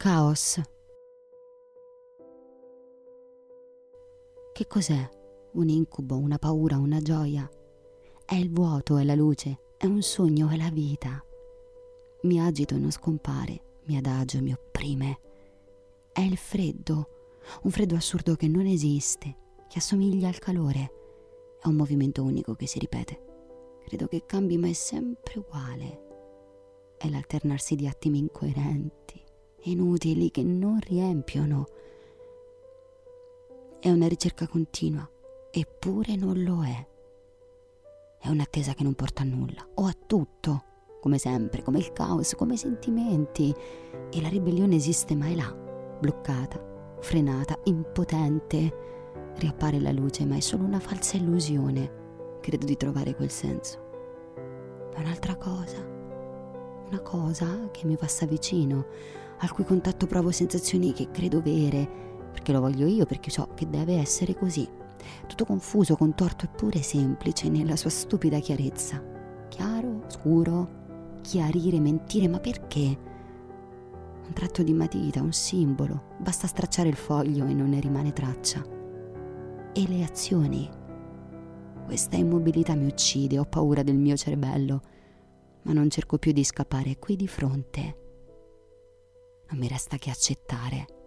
Caos. Che cos'è? Un incubo, una paura, una gioia? È il vuoto, è la luce, è un sogno, è la vita. Mi agito e non scompare, mi adagio, mi opprime. È il freddo, un freddo assurdo che non esiste, che assomiglia al calore. È un movimento unico che si ripete. Credo che cambi, ma è sempre uguale. È l'alternarsi di attimi incoerenti, inutili, che non riempiono. È una ricerca continua, eppure non lo è. È un'attesa che non porta a nulla, o a tutto, come sempre, come il caos, come i sentimenti. E la ribellione esiste, ma è là, bloccata, frenata, impotente. Riappare la luce, ma è solo una falsa illusione. Credo di trovare quel senso. È un'altra cosa. Una cosa che mi passa vicino, al cui contatto provo sensazioni che credo vere, perché lo voglio io, perché so che deve essere così. Tutto confuso, contorto, eppure semplice nella sua stupida chiarezza. Chiaro, scuro, chiarire, mentire, ma perché? Un tratto di matita, un simbolo, basta stracciare il foglio e non ne rimane traccia. E le azioni? Questa immobilità mi uccide, ho paura del mio cervello, ma non cerco più di scappare, è qui di fronte. Non mi resta che accettare.